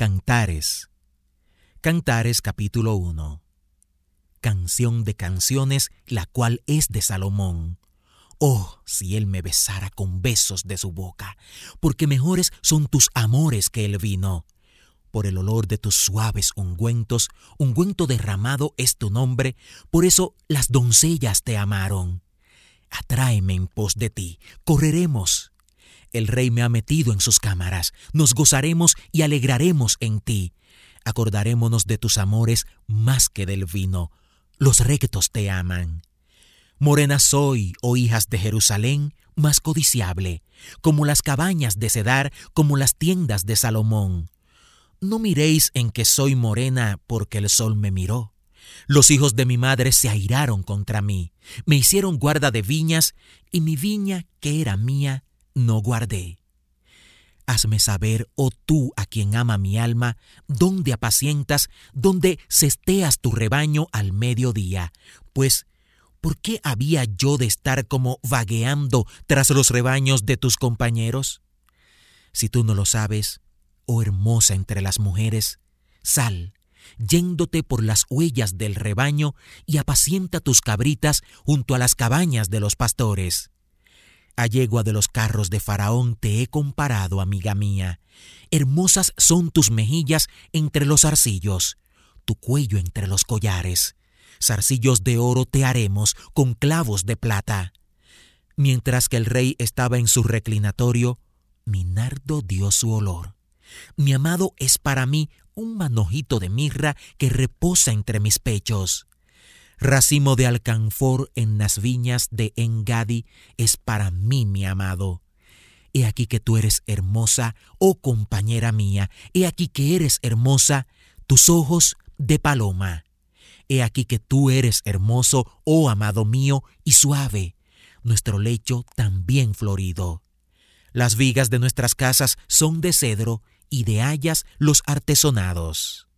Cantares. Cantares capítulo 1. Canción de canciones, la cual es de Salomón. Oh, si él me besara con besos de su boca, porque mejores son tus amores que el vino. Por el olor de tus suaves ungüentos, ungüento derramado es tu nombre, por eso las doncellas te amaron. Atráeme en pos de ti, correremos. El rey me ha metido en sus cámaras, nos gozaremos y alegraremos en ti. Acordarémonos de tus amores más que del vino, los rectos te aman. Morena soy, oh hijas de Jerusalén, más codiciable, como las cabañas de Cedar, como las tiendas de Salomón. No miréis en que soy morena porque el sol me miró. Los hijos de mi madre se airaron contra mí, me hicieron guarda de viñas, y mi viña, que era mía, no guardé. Hazme saber, oh tú a quien ama mi alma, dónde apacientas, dónde cesteas tu rebaño al mediodía, pues ¿por qué había yo de estar como vagueando tras los rebaños de tus compañeros? Si tú no lo sabes, oh hermosa entre las mujeres, sal, yéndote por las huellas del rebaño y apacienta tus cabritas junto a las cabañas de los pastores. A yegua de los carros de Faraón te he comparado, amiga mía. Hermosas son tus mejillas entre los zarcillos, tu cuello entre los collares. Zarcillos de oro te haremos con clavos de plata. Mientras que el rey estaba en su reclinatorio, mi nardo dio su olor. Mi amado es para mí un manojito de mirra que reposa entre mis pechos. Racimo de alcanfor en las viñas de Engadi es para mí mi amado. He aquí que tú eres hermosa, oh compañera mía, he aquí que eres hermosa, tus ojos de paloma. He aquí que tú eres hermoso, oh amado mío, y suave, nuestro lecho también florido. Las vigas de nuestras casas son de cedro, y de hayas los artesonados.